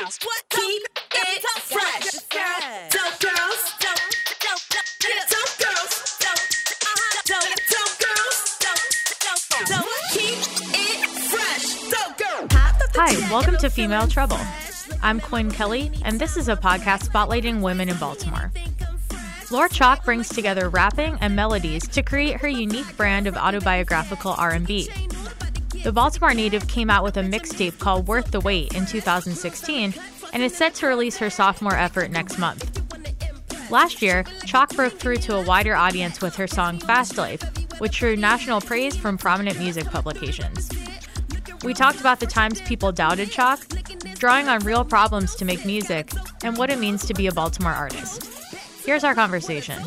girls, keep it fresh. Dope girls, dope girls, dope girls, keep it fresh. Dope girl. Hi, welcome to Female Trouble. I'm Quinn Kelly, and this is a podcast spotlighting women in Baltimore. Laura Chalk brings together rapping and melodies to create her unique brand of autobiographical R&B. The Baltimore native came out with a mixtape called Worth the Wait in 2016 and is set to release her sophomore effort next month. Last year, Chalk broke through to a wider audience with her song Fast Life, which drew national praise from prominent music publications. We talked about the times people doubted Chalk, drawing on real problems to make music, and what it means to be a Baltimore artist. Here's our conversation.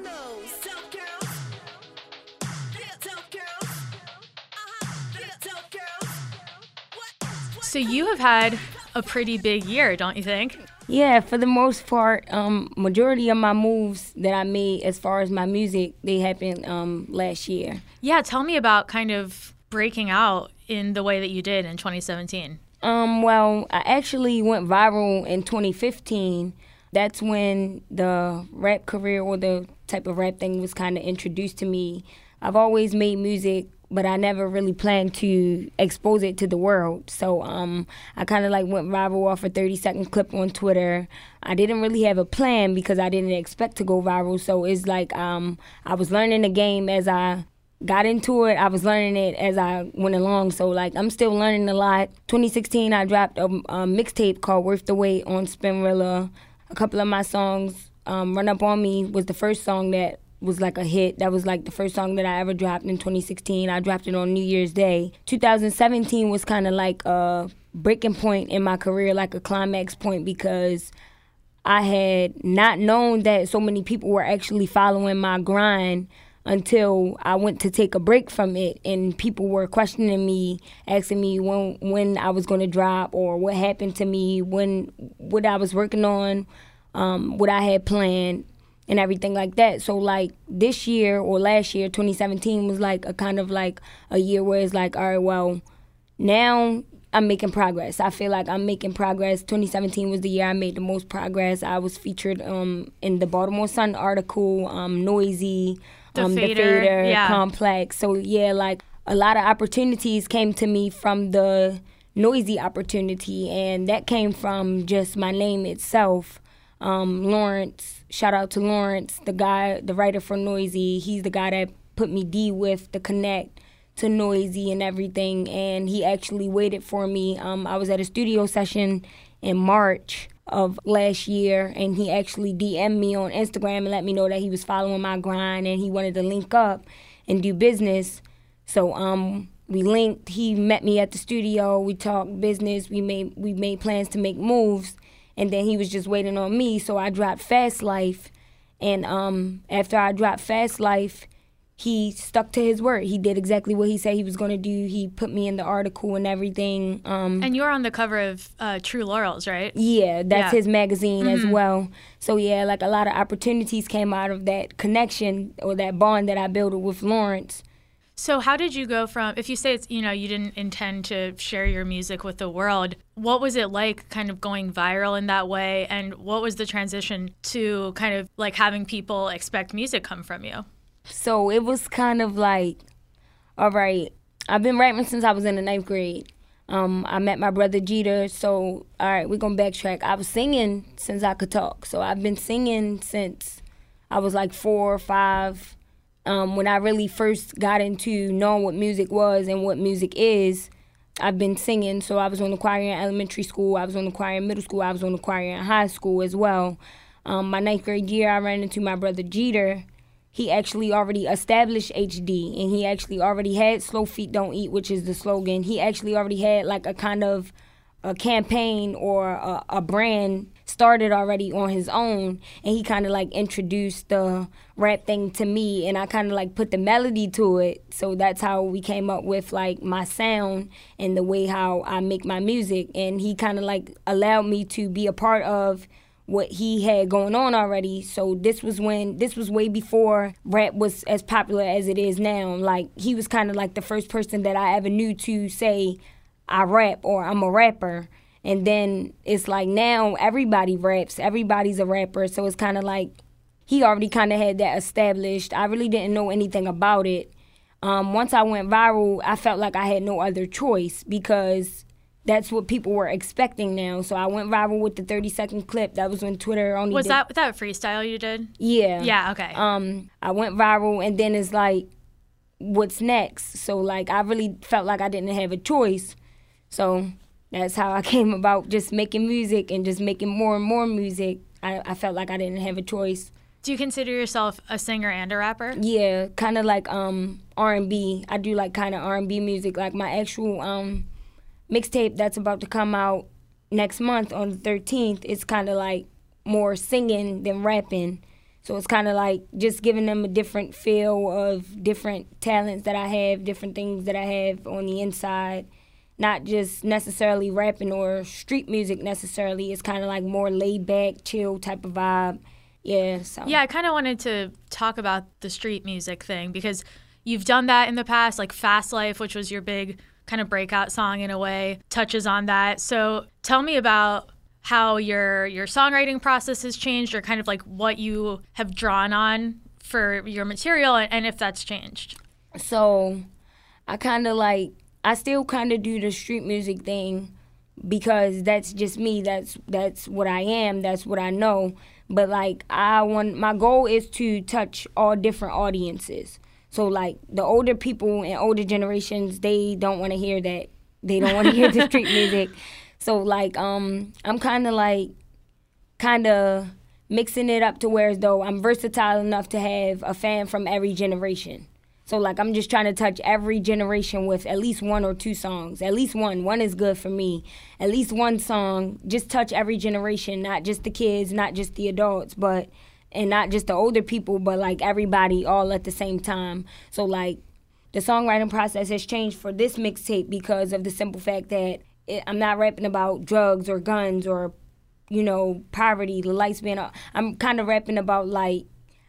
So you have had a pretty big year, don't you think? Yeah, for the most part, majority of my moves that I made as far as my music, they happened last year. Yeah, tell me about kind of breaking out in the way that you did in 2017. Well, I actually went viral in 2015. That's when the rap career or the type of rap thing was kind of introduced to me. I've always made music, but I never really planned to expose it to the world. So I kind of like went viral off a 30-second clip on Twitter. I didn't really have a plan because I didn't expect to go viral. So it's like I was learning the game as I got into it. I was learning it as I went along. So like I'm still learning a lot. 2016, I dropped a mixtape called Worth the Wait on Spinrilla. A couple of my songs, Run Up On Me was the first song that was like a hit. That was like the first song that I ever dropped in 2016. I dropped it on New Year's Day. 2017 was kind of like a breaking point in my career, like a climax point, because I had not known that so many people were actually following my grind until I went to take a break from it, and people were questioning me, asking me when I was going to drop or what happened to me, what I was working on, what I had planned, and everything like that. So like this year or last year, 2017 was like a kind of like a year where it's like, all right, well, now I'm making progress. I feel like I'm making progress. 2017 was the year I made the most progress. I was featured in the Baltimore Sun article, Noisy, the Fader, yeah. Complex. So yeah, like a lot of opportunities came to me from the Noisy opportunity, and that came from just my name itself. Lawrence, shout out to Lawrence, the writer for Noisy. He's the guy that put me D with the connect to Noisy and everything, and he actually waited for me. I was at a studio session in March of last year, and he actually DM'd me on Instagram and let me know that he was following my grind and he wanted to link up and do business. So we linked. He met me at the studio. We talked business. We made plans to make moves, and then he was just waiting on me. So I dropped Fast Life, and after I dropped Fast Life, he stuck to his word. He did exactly what he said he was going to do. He put me in the article and everything. And you're on the cover of True Laurels, right? Yeah, that's his magazine as well. So yeah, like a lot of opportunities came out of that connection or that bond that I built with Lawrence. So how did you go from, if you say it's, you didn't intend to share your music with the world, what was it like kind of going viral in that way? And what was the transition to kind of like having people expect music come from you? So it was kind of like, all right, I've been rapping since I was in the 9th grade. I met my brother Jeter, so all right, we're going to backtrack. I was singing since I could talk. So I've been singing since I was like 4 or 5. When I really first got into knowing what music was and what music is, I've been singing. So I was on the choir in elementary school, I was on the choir in middle school, I was on the choir in high school as well. My 9th grade year, I ran into my brother Jeter. He actually already established HD, and he actually already had Slow Feet Don't Eat, which is the slogan. He actually already had like a kind of a campaign or a brand started already on his own, and he kind of like introduced the rap thing to me, and I kind of like put the melody to it. So that's how we came up with like my sound and the way how I make my music, and he kind of like allowed me to be a part of what he had going on already. So this was way before rap was as popular as it is now. Like, he was kind of like the first person that I ever knew to say I rap or I'm a rapper. And then it's like now everybody raps. Everybody's a rapper. So it's kind of like he already kind of had that established. I really didn't know anything about it. Once I went viral, I felt like I had no other choice because that's what people were expecting now. So I went viral with the 30-second clip. That was when Twitter only Was that freestyle you did? Yeah. Yeah, okay. I went viral, and then it's like, what's next? So, like, I really felt like I didn't have a choice. So that's how I came about just making music and just making more and more music. I felt like I didn't have a choice. Do you consider yourself a singer and a rapper? Yeah, kind of like R&B. I do like kind of R&B music. Like my actual mixtape that's about to come out next month on the 13th, it's kind of like more singing than rapping. So it's kind of like just giving them a different feel of different talents that I have, different things that I have on the inside. Not just necessarily rapping or street music necessarily. It's kind of like more laid back, chill type of vibe. Yeah, so. Yeah, I kind of wanted to talk about the street music thing because you've done that in the past, like Fast Life, which was your big kind of breakout song in a way, touches on that. So tell me about how your songwriting process has changed or kind of like what you have drawn on for your material and if that's changed. So I still kind of do the street music thing because that's just me. That's what I am. That's what I know. But like my goal is to touch all different audiences. So like the older people and older generations, they don't want to hear that. They don't want to hear the street music. So like I'm kind of mixing it up to where as though I'm versatile enough to have a fan from every generation. So like I'm just trying to touch every generation with at least one or two songs. At least one. One is good for me. At least one song. Just touch every generation, not just the kids, not just the adults, and not just the older people, but like everybody all at the same time. So like the songwriting process has changed for this mixtape because of the simple fact that I'm not rapping about drugs or guns or, poverty, the lights being off. I'm kind of rapping about like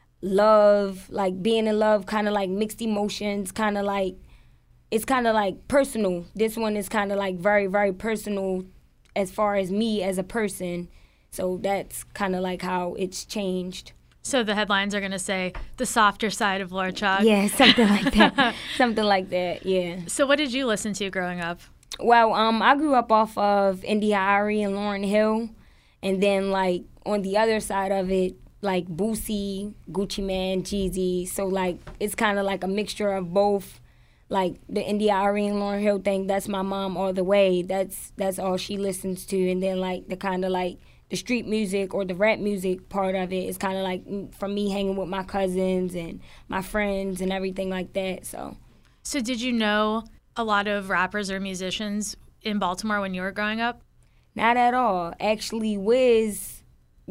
love, like being in love, kind of like mixed emotions, kind of like, it's kind of like personal. This one is kind of like very, very personal as far as me as a person. So that's kind of like how it's changed. So the headlines are going to say the softer side of Lord Chalk. Yeah, something like that. Something like that, yeah. So what did you listen to growing up? Well, I grew up off of India.Arie and Lauryn Hill. And then like on the other side of it, like Boosie, Gucci Mane, Jeezy. So like it's kind of like a mixture of both. Like the India.Arie and Lauryn Hill thing, that's my mom all the way. That's all she listens to. And then like the kind of like the street music or the rap music part of it is kind of like from me hanging with my cousins and my friends and everything like that. So did you know a lot of rappers or musicians in Baltimore when you were growing up? Not at all. Actually, Wiz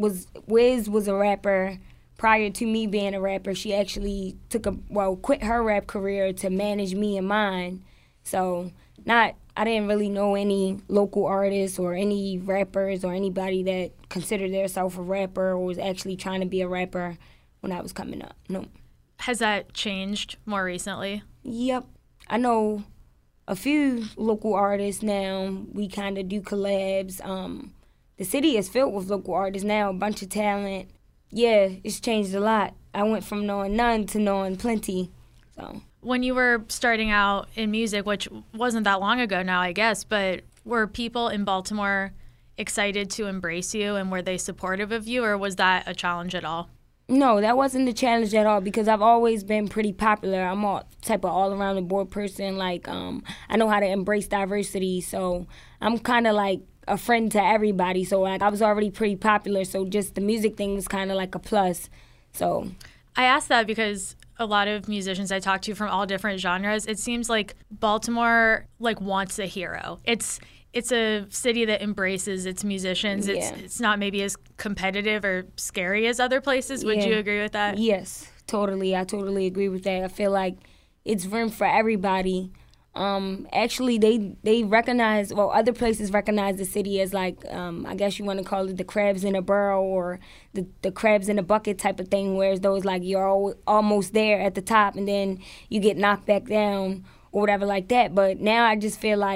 was a rapper prior to me being a rapper. She actually quit her rap career to manage me and mine. So I didn't really know any local artists or any rappers or anybody that considered themselves a rapper or was actually trying to be a rapper when I was coming up. No. Has that changed more recently? Yep. I know a few local artists now. We kind of do collabs. The city is filled with local artists now, a bunch of talent. Yeah, it's changed a lot. I went from knowing none to knowing plenty. So when you were starting out in music, which wasn't that long ago now, I guess, but were people in Baltimore excited to embrace you and were they supportive of you, or was that a challenge at all? No, that wasn't a challenge at all because I've always been pretty popular. I'm all type of all around the board person. Like I know how to embrace diversity, so I'm kind of like a friend to everybody. So like I was already pretty popular, so just the music thing was kind of like a plus. So I asked that because a lot of musicians I talk to from all different genres, it seems like Baltimore like wants a hero. It's a city that embraces its musicians. Yeah. It's not maybe as competitive or scary as other places. Would you agree with that? Yes, totally. I totally agree with that. I feel like it's room for everybody. Actually, they recognize, other places recognize the city as like, I guess you want to call it the crabs in a barrel or the crabs in a bucket type of thing, whereas those like you're almost there at the top and then you get knocked back down or whatever like that. But now I just feel like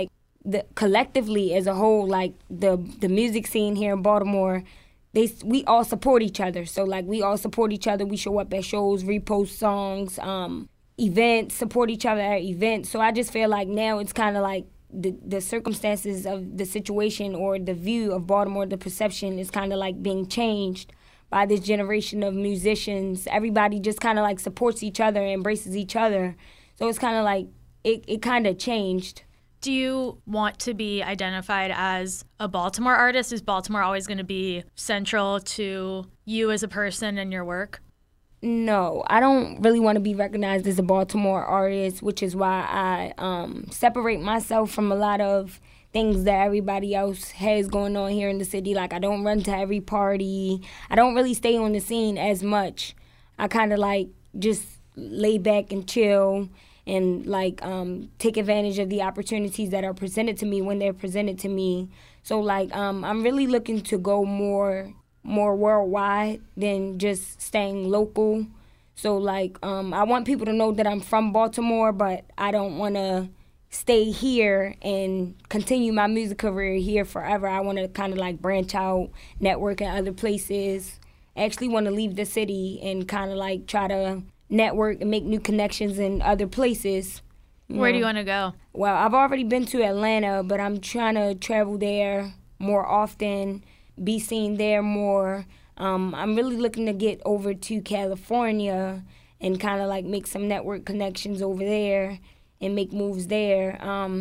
collectively as a whole, like the music scene here in Baltimore, we all support each other. So like we all support each other. We show up at shows, repost songs, events, support each other at events. So I just feel like now it's kind of like the circumstances of the situation or the view of Baltimore, the perception is kind of like being changed by this generation of musicians. Everybody just kind of like supports each other, embraces each other. So it's kind of like it kind of changed. Do you want to be identified as a Baltimore artist? Is Baltimore always going to be central to you as a person and your work? No, I don't really want to be recognized as a Baltimore artist, which is why I separate myself from a lot of things that everybody else has going on here in the city. Like, I don't run to every party. I don't really stay on the scene as much. I kind of like just lay back and chill and like take advantage of the opportunities that are presented to me when they're presented to me. So like I'm really looking to go more worldwide than just staying local. So like I want people to know that I'm from Baltimore, but I don't want to stay here and continue my music career here forever. I want to kind of like branch out, network in other places. I actually want to leave the city and kind of like try to network and make new connections in other places. Where do you want to go? Well, I've already been to Atlanta, but I'm trying to travel there more often, be seen there more. I'm really looking to get over to California and kind of like make some network connections over there and make moves there.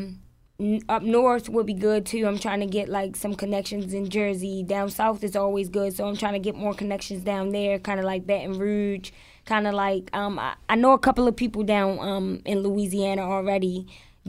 Up north would be good too. I'm trying to get like some connections in Jersey. Down south is always good, so I'm trying to get more connections down there, kind of like Baton Rouge. Kind of like I know a couple of people down in Louisiana already.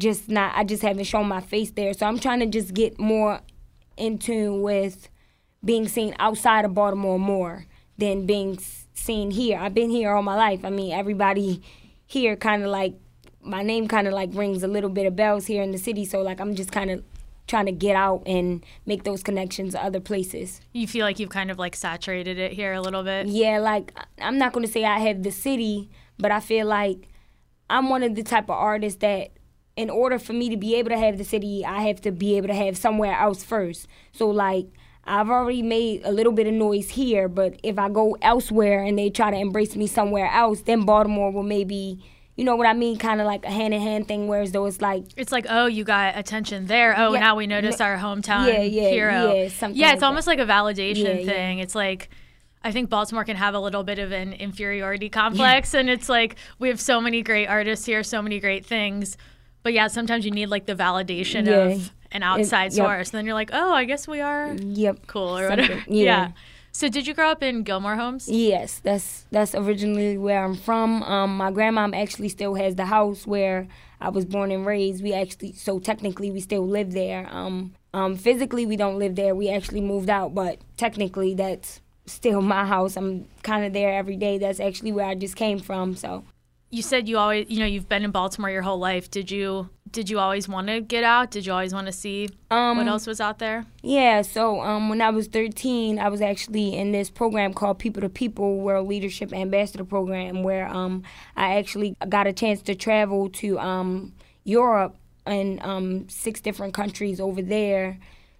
I just haven't shown my face there. So I'm trying to just get more in tune with being seen outside of Baltimore more than being seen here. I've been here all my life. I mean, everybody here kind of like, my name kind of like rings a little bit of bells here in the city. So like I'm just kind of trying to get out and make those connections other places. You feel like you've kind of like saturated it here a little bit? Yeah, like I'm not going to say I have the city, but I feel like I'm one of the type of artists that in order for me to be able to have the city, I have to be able to have somewhere else first. So like I've already made a little bit of noise here, but if I go elsewhere and they try to embrace me somewhere else, then Baltimore will maybe, you know what I mean, kind of like a hand-in-hand thing, whereas though it's like... It's like, oh, you got attention there. Oh, yeah, now we notice our hometown Yeah, hero. it's like almost like a validation thing. It's like, I think Baltimore can have a little bit of an inferiority complex, and it's like, we have so many great artists here, so many great things, but yeah, sometimes you need like the validation of an outside source. And then you're like, oh, I guess we are cool or whatever. Yeah. So did you grow up in Gilmore Homes? Yes, that's originally where I'm from. My grandmom actually still has the house where I was born and raised. So technically we still live there. Physically we don't live there. We actually moved out, but technically that's still my house. I'm kind of there every day. That's actually where I just came from. So you said you always, you've been in Baltimore your whole life. Did you always want to get out? Did you always want to see what else was out there? Yeah, so when I was 13, I was actually in this program called People to People World Leadership Ambassador Program, where I actually got a chance to travel to Europe and 6 different countries over there.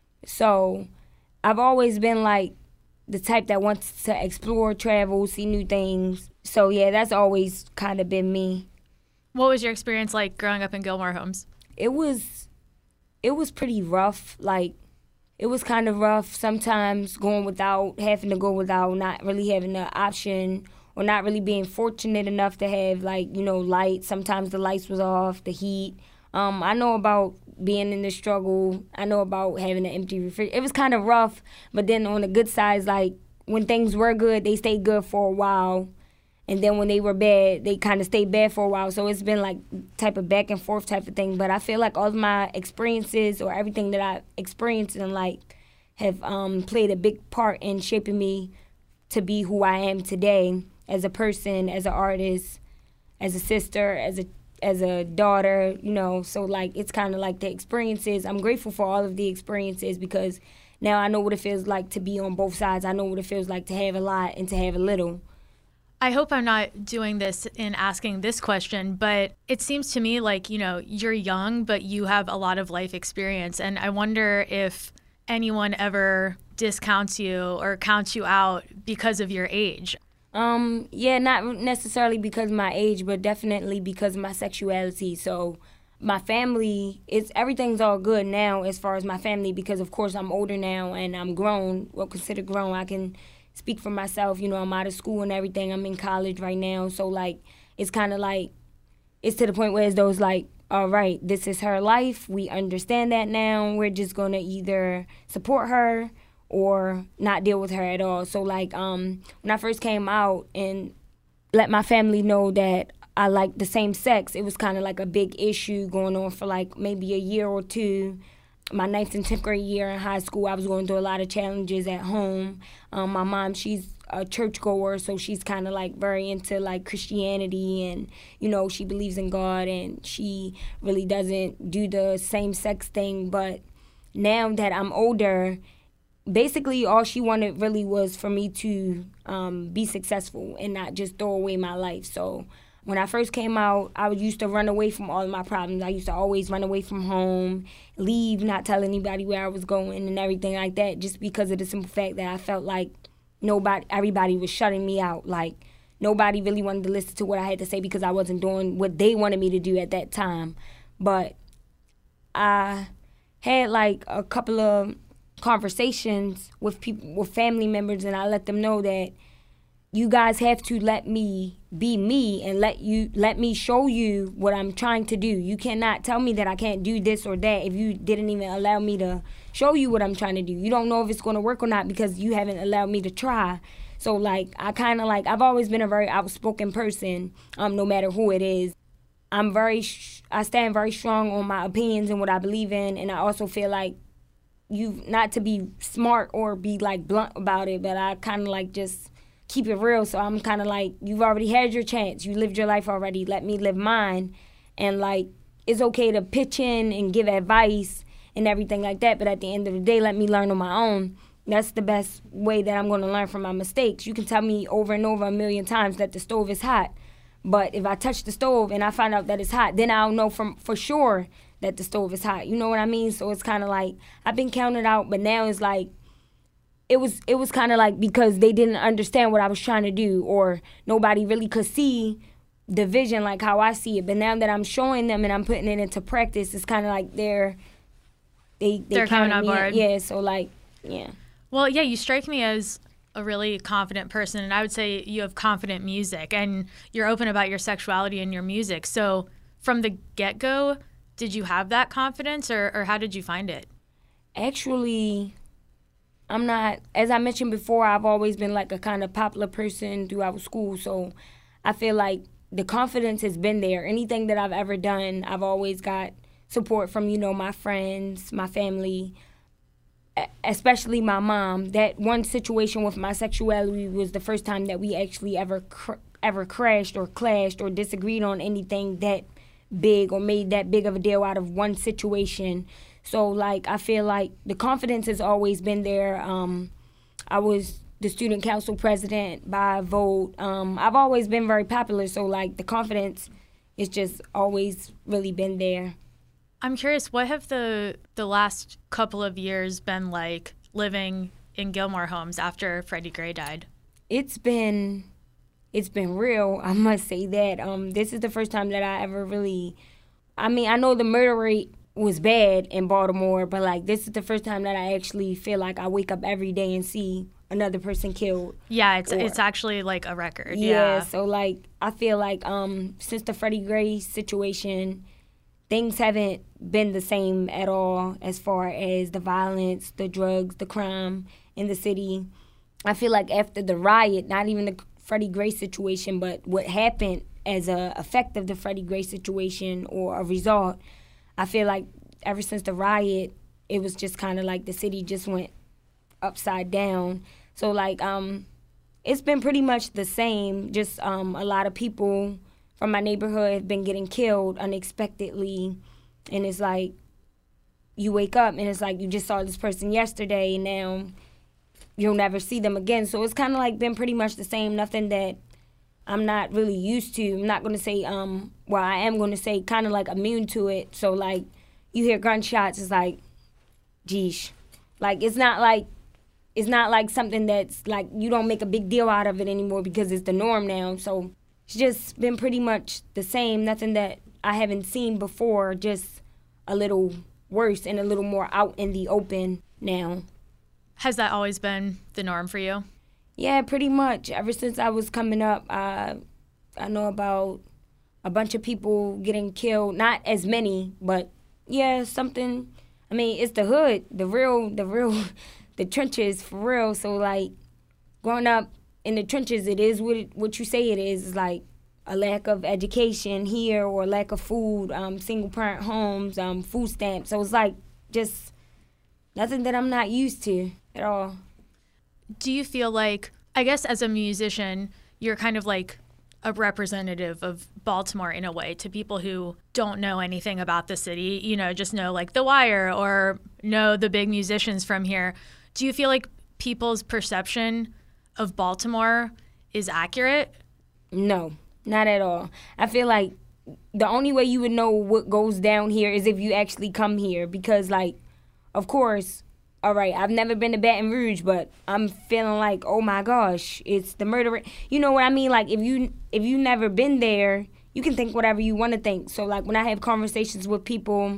So I've always been like the type that wants to explore, travel, see new things. So yeah, that's always kind of been me. What was your experience like growing up in Gilmore Homes? It was pretty rough. Like, it was kind of rough sometimes having to go without, not really having the option or not really being fortunate enough to have, like, lights. Sometimes the lights was off, the heat. I know about being in the struggle. I know about having an empty refrigerator. It was kind of rough, but then on the good side, like, when things were good, they stayed good for a while. And then when they were bad, they kind of stayed bad for a while. So it's been like type of back and forth type of thing. But I feel like all of my experiences or everything that I experienced in life have played a big part in shaping me to be who I am today as a person, as an artist, as a sister, as a daughter, So like it's kind of like the experiences. I'm grateful for all of the experiences because now I know what it feels like to be on both sides. I know what it feels like to have a lot and to have a little. I hope I'm not doing this in asking this question, but it seems to me like, you're young, but you have a lot of life experience. And I wonder if anyone ever discounts you or counts you out because of your age. Yeah, not necessarily because of my age, but definitely because of my sexuality. So my family, everything's all good now as far as my family, because of course I'm older now and I'm grown, well considered grown. I can speak for myself, I'm out of school and everything. I'm in college right now. So like, it's kind of like, it's to the point where it's those like, all right, this is her life. We understand that now. We're just going to either support her or not deal with her at all. So like, when I first came out and let my family know that I like the same sex, it was kind of like a big issue going on for like maybe a year or two. My 9th and 10th grade year in high school, I was going through a lot of challenges at home. My mom, she's a churchgoer, so she's kind of like very into like Christianity, and she believes in God, and she really doesn't do the same sex thing. But now that I'm older, basically all she wanted really was for me to be successful and not just throw away my life. So when I first came out, I used to run away from all of my problems. I used to always run away from home, leave, not tell anybody where I was going and everything like that, just because of the simple fact that I felt like everybody was shutting me out. Like, nobody really wanted to listen to what I had to say because I wasn't doing what they wanted me to do at that time. But I had like a couple of conversations with people, with family members, and I let them know that you guys have to let me be me and let me show you what I'm trying to do. You cannot tell me that I can't do this or that if you didn't even allow me to show you what I'm trying to do. You don't know if it's going to work or not because you haven't allowed me to try. So like, I've always been a very outspoken person, no matter who it is. I stand very strong on my opinions and what I believe in, and I also feel like not to be smart or be like blunt about it, but I kind of like just keep it real. So I'm kind of like, you've already had your chance. You lived your life already. Let me live mine. And like, it's okay to pitch in and give advice and everything like that. But at the end of the day, let me learn on my own. That's the best way that I'm going to learn from my mistakes. You can tell me over and over 1,000,000 times that the stove is hot. But if I touch the stove and I find out that it's hot, then I'll know for sure that the stove is hot. You know what I mean? So it's kind of like, I've been counted out, but now it's like, it was kind of like because they didn't understand what I was trying to do, or nobody really could see the vision like how I see it. But now that I'm showing them and I'm putting it into practice, it's kind of like they're coming on board. Yeah, so like, yeah. Well, yeah, you strike me as a really confident person, and I would say you have confident music, and you're open about your sexuality and your music. So from the get-go, did you have that confidence, or how did you find it? Actually, I'm not, as I mentioned before, I've always been like a kind of popular person throughout school, so I feel like the confidence has been there. Anything that I've ever done, I've always got support from, my friends, my family, especially my mom. That one situation with my sexuality was the first time that we actually ever crashed or clashed or disagreed on anything that big or made that big of a deal out of one situation. So, like, I feel like the confidence has always been there. I was the student council president by vote. I've always been very popular, so, like, the confidence has just always really been there. I'm curious, what have the last couple of years been like living in Gilmore Homes after Freddie Gray died? It's been real, I must say that. This is the first time that I ever really, I know the murder rate was bad in Baltimore, but like this is the first time that I actually feel like I wake up every day and see another person killed. Yeah, it's actually like a record. Yeah, so like I feel like since the Freddie Gray situation, things haven't been the same at all as far as the violence, the drugs, the crime in the city. I feel like after the riot, not even the Freddie Gray situation, but what happened as a effect of the Freddie Gray situation or a result, I feel like ever since the riot, it was just kind of like the city just went upside down. So like it's been pretty much the same. Just a lot of people from my neighborhood have been getting killed unexpectedly, and it's like you wake up and it's like you just saw this person yesterday and now you'll never see them again. So it's kind of like been pretty much the same. Nothing that I'm not really used to. I'm not going to say, well, I am going to say kind of like immune to it. So, like, you hear gunshots, it's like, geesh. Like, it's not like something that's, like, you don't make a big deal out of it anymore because it's the norm now. So, it's just been pretty much the same. Nothing that I haven't seen before, just a little worse and a little more out in the open now. Has that always been the norm for you? Yeah, pretty much. Ever since I was coming up, I know about a bunch of people getting killed. Not as many, but yeah, something. I mean, it's the hood, the real, the trenches for real. So like, growing up in the trenches, it is what you say it is. It's like a lack of education here or lack of food, single parent homes, food stamps. So it's like just nothing that I'm not used to at all. Do you feel like, I guess as a musician, you're kind of like a representative of Baltimore in a way to people who don't know anything about the city, you know, just know like The Wire or know the big musicians from here. Do you feel like people's perception of Baltimore is accurate? No, not at all. I feel like the only way you would know what goes down here is if you actually come here because, like, of course, all right, I've never been to Baton Rouge, but I'm feeling like, oh my gosh, it's the murder. You know what I mean? Like, if you never been there, you can think whatever you want to think. So, like, when I have conversations with people,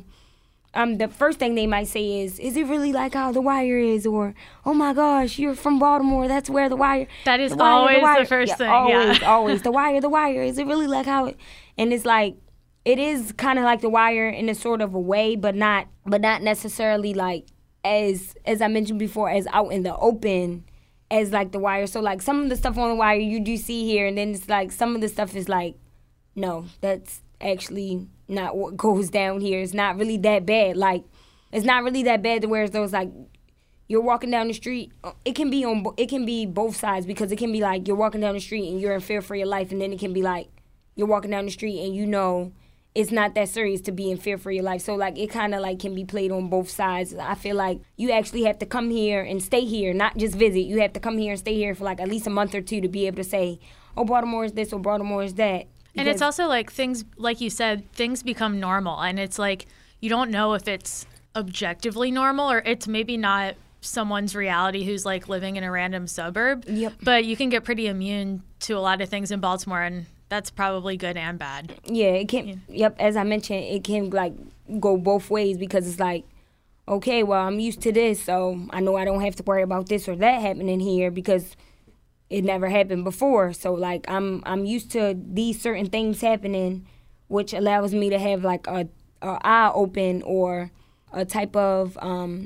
the first thing they might say is it really like how The Wire is? Or, oh my gosh, you're from Baltimore, that's where The Wire. That is the wire, always the, wire. the first thing, always, yeah. Always, The Wire, is it really like how it? And it's like, it is kind of like The Wire in a sort of a way, but not necessarily like, as I mentioned before, as out in the open as like The Wire. So like some of the stuff on The Wire you do see here, and then it's like some of the stuff is like, no, that's actually not what goes down here. It's not really that bad. Like, it's not really that bad to where those like you're walking down the street. It can be both sides, because it can be like you're walking down the street and you're in fear for your life, and then it can be like you're walking down the street and you know it's not that serious to be in fear for your life. So, like, it kind of, like, can be played on both sides. I feel like you actually have to come here and stay here, not just visit. You have to come here and stay here for, like, at least a month or two to be able to say, oh, Baltimore is this or Baltimore is that. And it's also, like, things, like you said, things become normal. And it's, like, you don't know if it's objectively normal or it's maybe not someone's reality who's, like, living in a random suburb. Yep. But you can get pretty immune to a lot of things in Baltimore, and that's probably good and bad. Yeah, it can. Yeah. Yep, as I mentioned, it can like go both ways, because it's like, okay, well, I'm used to this, so I know I don't have to worry about this or that happening here because it never happened before. So like I'm used to these certain things happening, which allows me to have like a eye open or a type of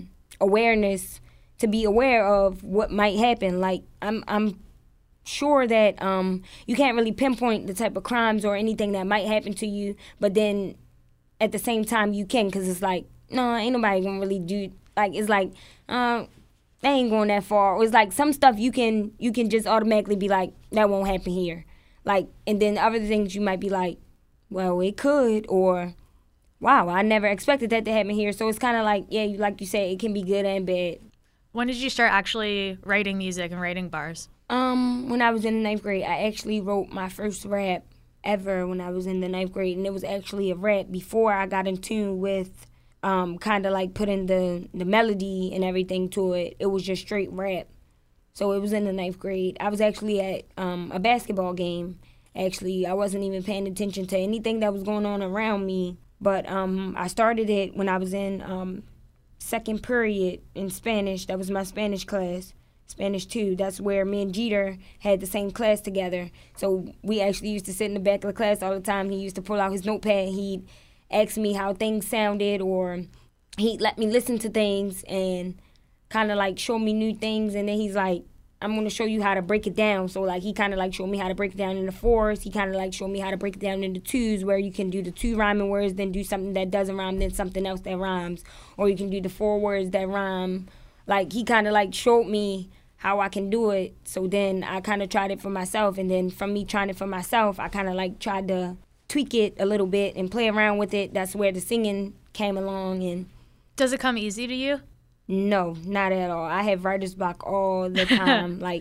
awareness to be aware of what might happen. Like I'm sure that you can't really pinpoint the type of crimes or anything that might happen to you, but then at the same time you can, because it's like, no, ain't nobody gonna really do, like, it's like they ain't going that far. Or it's like some stuff you can just automatically be like, that won't happen here, like, and then other things you might be like, well, it could, or wow, I never expected that to happen here. So it's kind of like, yeah, like you said, it can be good and bad. When did you start actually writing music and writing bars? When I was in the 9th grade, I actually wrote my first rap ever when I was in the 9th grade, and it was actually a rap before I got in tune with kind of like putting the melody and everything to it. It was just straight rap. So it was in the 9th grade. I was actually at a basketball game. Actually, I wasn't even paying attention to anything that was going on around me, but I started it when I was in second period in Spanish. That was my Spanish class. Spanish 2. That's where me and Jeter had the same class together. So we actually used to sit in the back of the class all the time. He used to pull out his notepad. He'd ask me how things sounded, or he'd let me listen to things and kind of like show me new things. And then he's like, I'm going to show you how to break it down. So like he kind of like showed me how to break it down into 4s. He kind of like showed me how to break it down into 2s, where you can do the 2 rhyming words, then do something that doesn't rhyme, then something else that rhymes. Or you can do the 4 words that rhyme. Like he kind of like showed me how I can do it. So then I kind of tried it for myself, and then from me trying it for myself, I kind of like tried to tweak it a little bit and play around with it. That's where the singing came along. And does it come easy to you? No, not at all. I have writer's block all the time. Like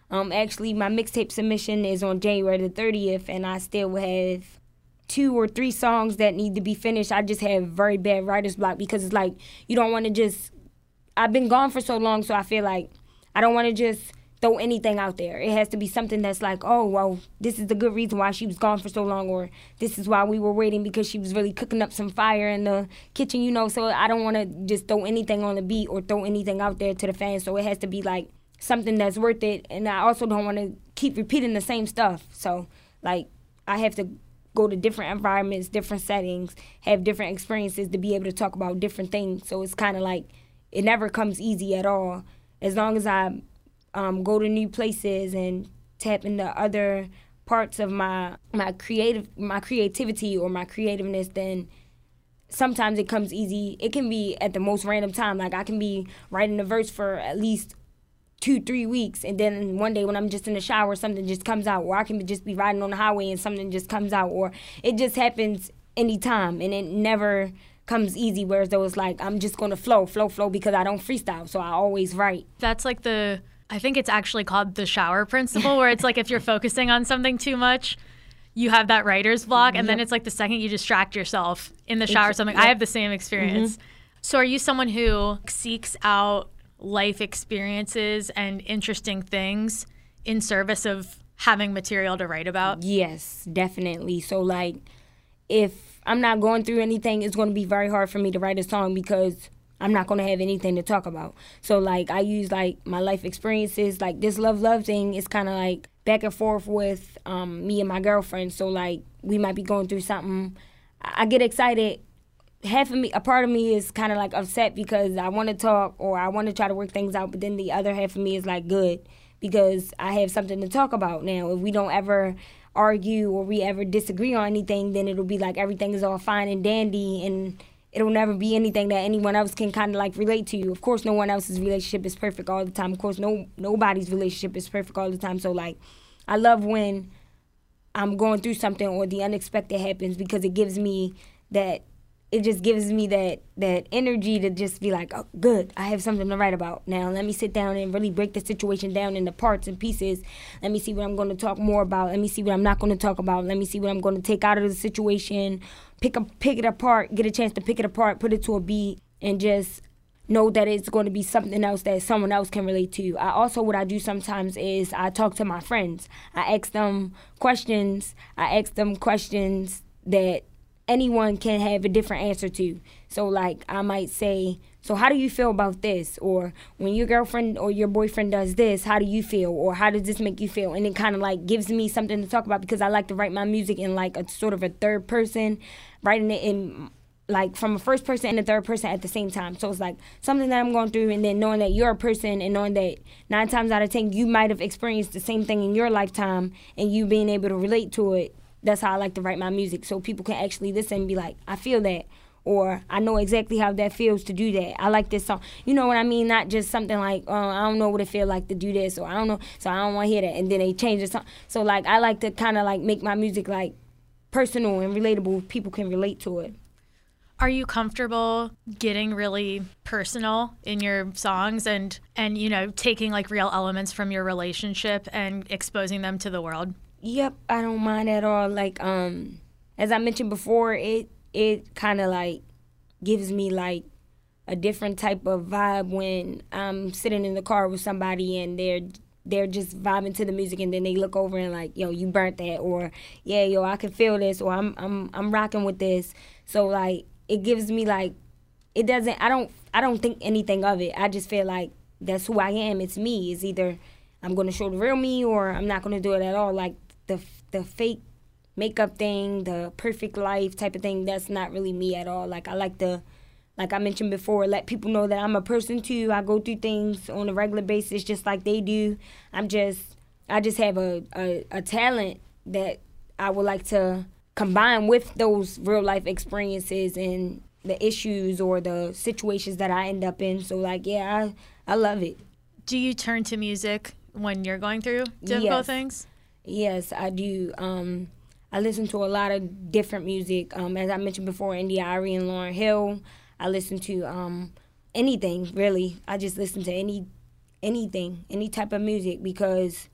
Actually, my mixtape submission is on January the 30th, and I still have 2 or 3 songs that need to be finished. I just have very bad writer's block because it's like you don't want to just... I've been gone for so long, so I feel like I don't want to just throw anything out there. It has to be something that's like, oh, well, this is the good reason why she was gone for so long, or this is why we were waiting because she was really cooking up some fire in the kitchen, you know. So I don't want to just throw anything on the beat or throw anything out there to the fans. So it has to be like something that's worth it. And I also don't want to keep repeating the same stuff. So, like, I have to go to different environments, different settings, have different experiences to be able to talk about different things. So it's kind of like it never comes easy at all. As long as I go to new places and tap into other parts of my creativity or my creativeness, then sometimes it comes easy. It can be at the most random time. Like, I can be writing a verse for at least 2-3 weeks, and then one day when I'm just in the shower, something just comes out. Or I can just be riding on the highway and something just comes out. Or it just happens anytime, and it never comes easy, whereas though it's like I'm just going to flow because I don't freestyle, so I always write. That's like I think it's actually called the shower principle, where it's like if you're focusing on something too much, you have that writer's block, and then it's like the second you distract yourself in the shower or something. I have the same experience. So are you someone who seeks out life experiences and interesting things in service of having material to write about? Yes, definitely. So, like, if I'm not going through anything, it's going to be very hard for me to write a song because I'm not going to have anything to talk about. So, like, I use, like, my life experiences. Like, this love thing is kind of, like, back and forth with me and my girlfriend. So, like, we might be going through something. I get excited. A part of me is kind of, like, upset because I want to talk or I want to try to work things out. But then the other half of me is, like, good because I have something to talk about now. If we don't ever argue or we ever disagree on anything, then it'll be like everything is all fine and dandy, and it'll never be anything that anyone else can kind of like relate to. Of course, no one else's relationship is perfect all the time. Of course, nobody's relationship is perfect all the time. So, like, I love when I'm going through something or the unexpected happens because it gives me that. It just gives me that energy to just be like, oh, good, I have something to write about. Now, let me sit down and really break the situation down into parts and pieces. Let me see what I'm going to talk more about. Let me see what I'm not going to talk about. Let me see what I'm going to take out of the situation, pick it apart, get a chance to pick it apart, put it to a beat, and just know that it's going to be something else that someone else can relate to. What I do sometimes is I talk to my friends. I ask them questions. That anyone can have a different answer to. So, like, I might say, so how do you feel about this? Or when your girlfriend or your boyfriend does this, how do you feel? Or how does this make you feel? And it kind of, like, gives me something to talk about because I like to write my music in, like, a sort of a third person, writing it in, like, from a first person and a third person at the same time. So it's, like, something that I'm going through, and then knowing that you're a person and knowing that 9 times out of 10 you might have experienced the same thing in your lifetime and you being able to relate to it. That's how I like to write my music, so people can actually listen and be like, I feel that, or I know exactly how that feels to do that. I like this song. You know what I mean? Not just something like, I don't know what it feels like to do this, or I don't know, so I don't want to hear that, and then they change the song. So, like, I like to kind of, like, make my music, like, personal and relatable. People can relate to it. Are you comfortable getting really personal in your songs and you know, taking, like, real elements from your relationship and exposing them to the world? Yep, I don't mind at all. Like, as I mentioned before, it kind of, like, gives me, like, a different type of vibe when I'm sitting in the car with somebody and they're just vibing to the music, and then they look over and, like, yo, you burnt that, or yeah, yo, I can feel this, or I'm rocking with this. So, like, it gives me, like, it doesn't. I don't think anything of it. I just feel like that's who I am. It's me. It's either I'm gonna show the real me or I'm not gonna do it at all. Like, the fake makeup thing, the perfect life type of thing, that's not really me at all. Like, I like to, like I mentioned before, let people know that I'm a person too. I go through things on a regular basis just like they do. I just have a talent that I would like to combine with those real life experiences and the issues or the situations that I end up in. So, like, yeah, I love it. Do you turn to music when you're going through difficult things? Yes, I do. I listen to a lot of different music. As I mentioned before, India.Arie and Lauryn Hill. I listen to anything, really. I just listen to anything, any type of music, because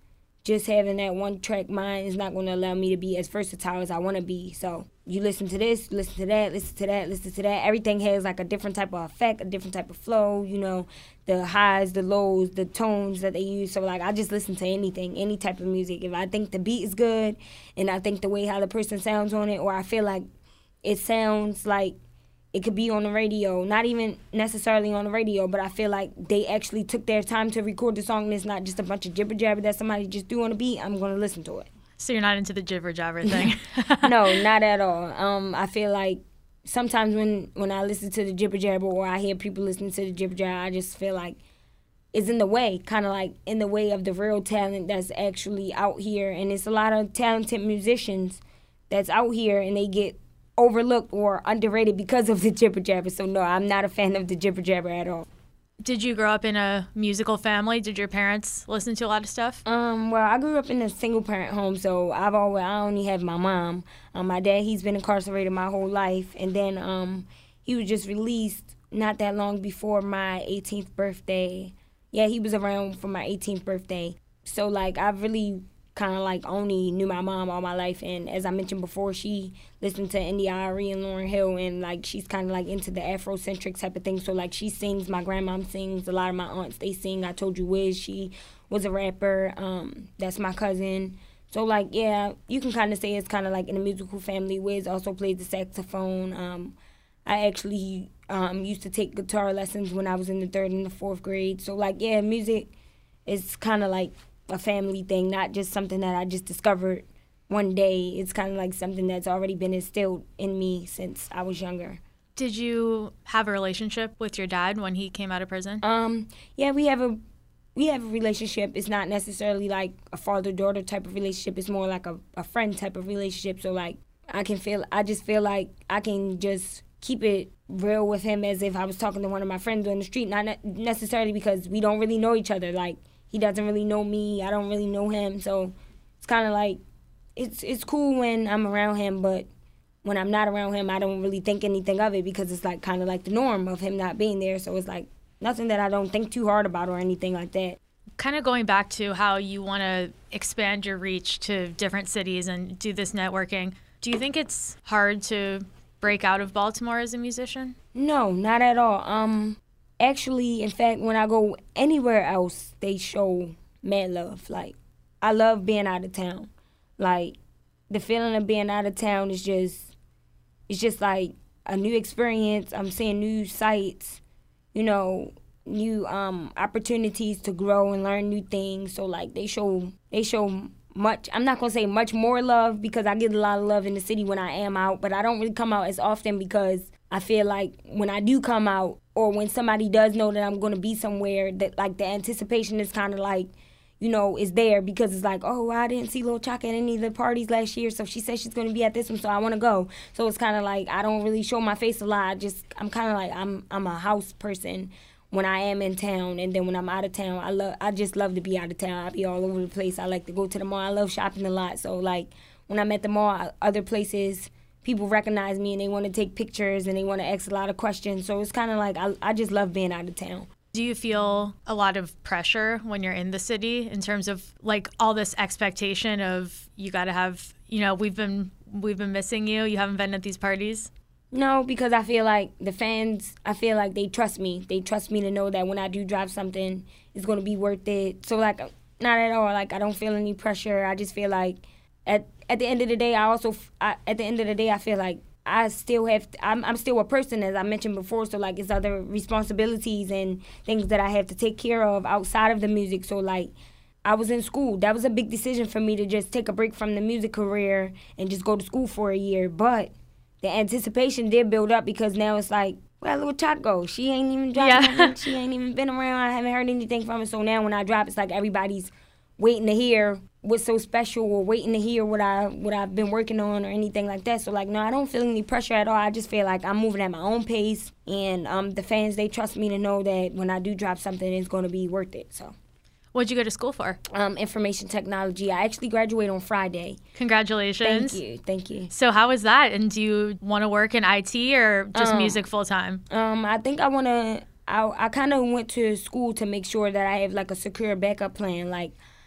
just having that one-track mind is not going to allow me to be as versatile as I want to be. So you listen to this, listen to that, listen to that, listen to that. Everything has like a different type of effect, a different type of flow, you know, the highs, the lows, the tones that they use. So like I just listen to anything, any type of music. If I think the beat is good and I think the way how the person sounds on it, or I feel like it sounds like it could be on the radio, not even necessarily on the radio, but I feel like they actually took their time to record the song and it's not just a bunch of jibber jabber that somebody just threw on a beat, I'm going to listen to it. So you're not into the jibber jabber thing? No, not at all. I feel like sometimes when I listen to the jibber jabber or I hear people listening to the jibber jabber, I just feel like it's in the way, kind of like in the way of the real talent that's actually out here. And it's a lot of talented musicians that's out here and they get overlooked or underrated because of the jibber jabber. So no, I'm not a fan of the jibber jabber at all. Did you grow up in a musical family? Did your parents listen to a lot of stuff? Well, I grew up in a single parent home, so I only have my mom. My dad, he's been incarcerated my whole life, and then he was just released not that long before my 18th birthday. Yeah, he was around for my 18th birthday. So like I really kind of like only knew my mom all my life, and as I mentioned before, she listened to India.Arie and Lauryn Hill, and like she's kind of like into the Afrocentric type of thing. So like she sings, my grandmom sings, a lot of my aunts they sing. I told you Wiz, she was a rapper. That's my cousin. So like yeah, you can kind of say it's kind of like in a musical family. Wiz also plays the saxophone. I actually used to take guitar lessons when I was in the 3rd and the 4th grade. So like yeah, music is kind of like a family thing, not just something that I just discovered one day. It's kind of like something that's already been instilled in me since I was younger. Did you have a relationship with your dad when he came out of prison? Yeah, we have a relationship. It's not necessarily like a father-daughter type of relationship. It's more like a friend type of relationship. So like I just feel like I can just keep it real with him as if I was talking to one of my friends on the street, not necessarily because we don't really know each other. Like he doesn't really know me. I don't really know him. So it's kind of like, it's cool when I'm around him, but when I'm not around him, I don't really think anything of it because it's like kind of like the norm of him not being there. So it's like nothing that I don't think too hard about or anything like that. Kind of going back to how you want to expand your reach to different cities and do this networking, do you think it's hard to break out of Baltimore as a musician? No, not at all. Actually, in fact, when I go anywhere else, they show mad love. Like, I love being out of town. Like, the feeling of being out of town is just like a new experience. I'm seeing new sights, you know, new opportunities to grow and learn new things. So, like, they show much. I'm not going to say much more love because I get a lot of love in the city when I am out, but I don't really come out as often because I feel like when I do come out, or when somebody does know that I'm going to be somewhere, that like the anticipation is kind of like, you know, is there because it's like, oh, I didn't see Lil Chaka at any of the parties last year, so she said she's going to be at this one, so I want to go. So it's kind of like I don't really show my face a lot. I'm kind of like I'm a house person when I am in town, and then when I'm out of town, I just love to be out of town. I be all over the place. I like to go to the mall. I love shopping a lot. So like when I'm at the mall, other places, people recognize me and they want to take pictures and they want to ask a lot of questions. So it's kind of like I just love being out of town. Do you feel a lot of pressure when you're in the city in terms of like all this expectation of you got to have, you know, we've been missing you. You haven't been at these parties? No, because I feel like the fans, I feel like they trust me. They trust me to know that when I do drop something, it's going to be worth it. So like not at all. Like I don't feel any pressure. I just feel like at the end of the day, I feel like I still have, I'm still a person, as I mentioned before, so, like, it's other responsibilities and things that I have to take care of outside of the music. So, like, I was in school. That was a big decision for me to just take a break from the music career and just go to school for a year. But the anticipation did build up because now it's like, well, Lil Chaka, she ain't even dropped nothing. She ain't even been around. I haven't heard anything from her. So now when I drop, it's like everybody's waiting to hear what's so special or waiting to hear what I've been working on or anything like that. So, like, no, I don't feel any pressure at all. I just feel like I'm moving at my own pace, and the fans, they trust me to know that when I do drop something, it's going to be worth it. So, what'd you go to school for? Information technology. I actually graduate on Friday. Congratulations. Thank you. So how was that? And do you want to work in IT or just music full time? I think I want to, I kind of went to school to make sure that I have, like, a secure backup plan. Like,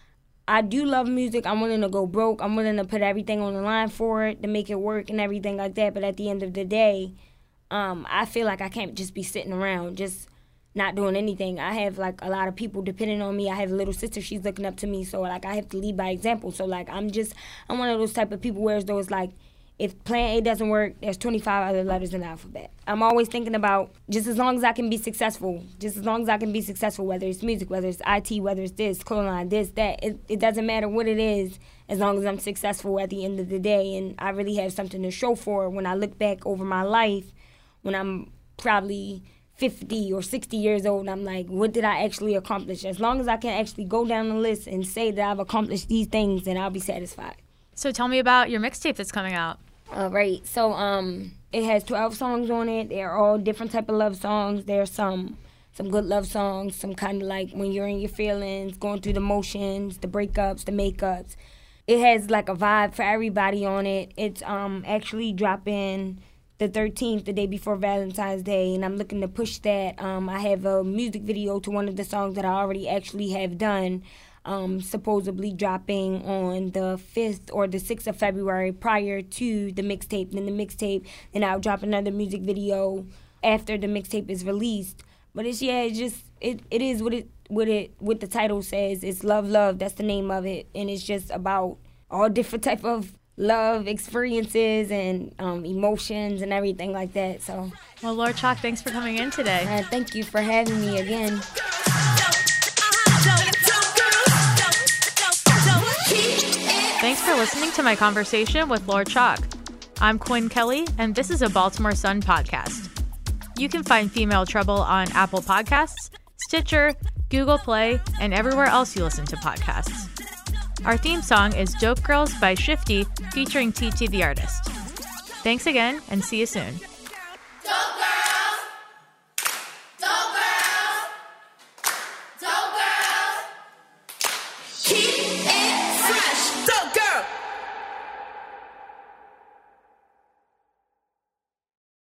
I do love music. I'm willing to go broke. I'm willing to put everything on the line for it to make it work and everything like that. But at the end of the day, I feel like I can't just be sitting around just not doing anything. I have, like, a lot of people depending on me. I have a little sister. She's looking up to me. So, like, I have to lead by example. So, like, I'm one of those type of people where it's those, like, if plan A doesn't work, there's 25 other letters in the alphabet. I'm always thinking about just as long as I can be successful, whether it's music, whether it's IT, whether it's this, clothing, this, that. It doesn't matter what it is as long as I'm successful at the end of the day. And I really have something to show for it when I look back over my life when I'm probably 50 or 60 years old. And I'm like, what did I actually accomplish? As long as I can actually go down the list and say that I've accomplished these things, then I'll be satisfied. So tell me about your mixtape that's coming out. Right. So it has 12 songs on it. They're all different type of love songs. There's some good love songs, some kind of like when you're in your feelings, going through the motions, the breakups, the makeups. It has like a vibe for everybody on it. It's actually dropping the 13th, the day before Valentine's Day, and I'm looking to push that. I have a music video to one of the songs that I already actually have done, supposedly dropping on the 5th or the 6th of February prior to the mixtape. Then I'll drop another music video after the mixtape is released. But it is what the title says. It's Love, that's the name of it. And it's just about all different type of love experiences and emotions and everything like that. So, well, Lord Chalk, thanks for coming in today. Thank you for having me again. Thanks for listening to my conversation with Lord Chalk. I'm Quinn Kelly, and this is a Baltimore Sun podcast. You can find Female Trouble on Apple Podcasts, Stitcher, Google Play, and everywhere else you listen to podcasts. Our theme song is Dope Girls by Shifty, featuring TT the Artist. Thanks again, and see you soon. Keep